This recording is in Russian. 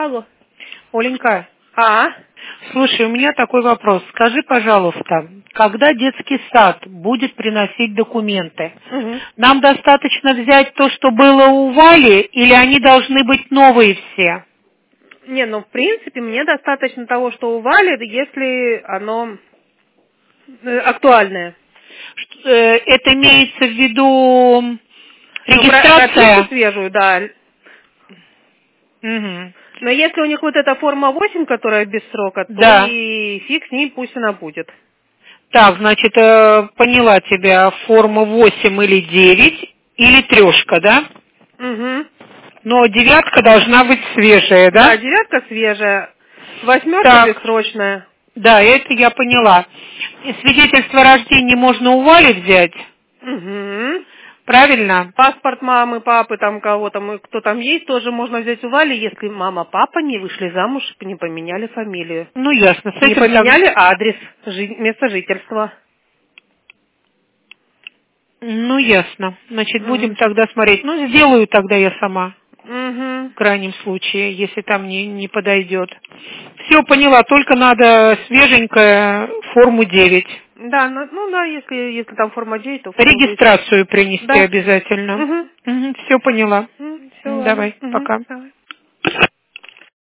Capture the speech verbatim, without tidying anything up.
Алло. Оленька, А? слушай, у меня такой вопрос. Скажи, пожалуйста, когда детский сад будет приносить документы, Угу. нам достаточно взять то, что было у Вали, или они должны быть новые все? Не, ну, в принципе, мне достаточно того, что у Вали, если оно э, актуальное. Ш- э, Это имеется в виду Ну, про- регистрация? прописку свежую, да. Мгм. Но если у них вот эта форма восемь, которая без срока, то Да. и фиг с ней, пусть она будет. Так, значит, э, поняла тебя, форма восемь или девять, или трешка, да? Угу. Но девятка должна быть свежая, Да, да? девятка свежая, восьмерка Так, бессрочная. да, это я поняла. И свидетельство о рождении можно у Вали взять, Угу. правильно? Паспорт мамы, папы, там кого там, и кто там есть, тоже можно взять у Вали, если мама, папа не вышли замуж, не поменяли фамилию. Ну, ясно, с Не этим так... поменяли адрес, жи- место жительства. Ну, ясно. Значит, будем Угу. тогда смотреть. Ну, сделаю тогда я сама, Угу. в крайнем случае, если там не, не подойдет. Все, поняла, только надо свеженькая форму девять. Да, ну, ну да, если, если там форма девять, то форма девять. Регистрацию принести Да. обязательно. Угу. Все поняла. Все, М, ладно. Давай, Угу. пока. Давай.